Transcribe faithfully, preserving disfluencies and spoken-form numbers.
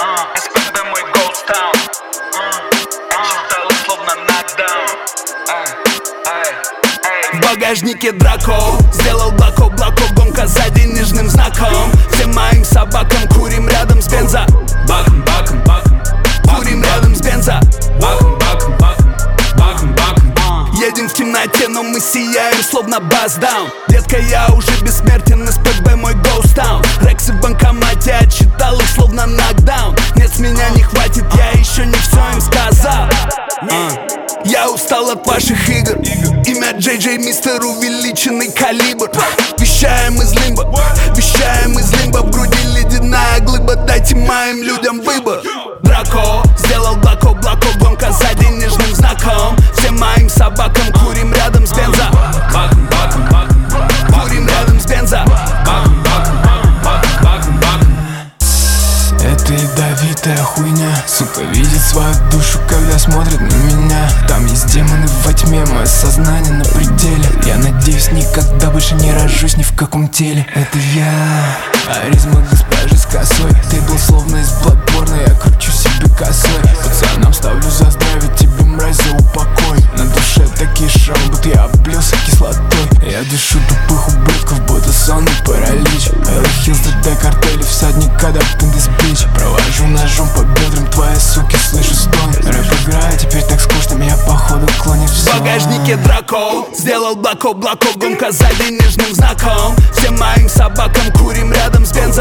эс пэ бэ мой Ghost Town. Читал словно нокдаун. В багажнике Драко, сделал блоко, блоко, гонка за денежным знаком. Всем моим собакам курим рядом с бензо. Баком, баком, баком, курим рядом с бензо. Баком, баком, баком, баком, баком. Едем в темноте, но мы сияем, словно бас-даун. Детка, я уже бессмертен, эс пэ бэ мой Ghost Town. Рексы в банкомате, отчитал их словно нокдаун. Нет, с меня не хватит, я еще не все им сказал. uh. Я устал от ваших игр. Имя Джей Джей, мистер увеличенный калибр. Вещаем из лимба, вещаем из лимба. В груди ледяная глыба, дайте моим людям выбор. Драко, сделал блоко, блоко, гонка за денежным знаком. Всем моим собакам курим рядом с бензо. Баком, баком, баком, курим рядом с бензо. Баком, баком, баком, баком, баком. Это ядовитая хуйня. Сука видит свою душу, когда смотрит на меня. Там есть демоны во тьме, мое сознание на пределе. Я надеюсь, никогда больше не рожусь ни в каком теле. Это я, аризма госпожи с косой. Ты был словно из Bloodborne, я кручу себе косой. Пацанам ставлю за здравие, тебе, мразь, за упокой. На душе такие шрамы, будто я облился кислотой. Я дышу тупых ублюдков, будто сонный паралич. Элла Хиллз, ДД, картели, всадник, когда пиндес бич. Провожу ножом по бедрам, твои суки, слышу стон. Рэп играет, теперь так скучно, меня походу клонит в сон. В багажнике Драко, сделал блоко, блоко, гонка за денежным знаком. Всем моим собакам курим рядом с бензо.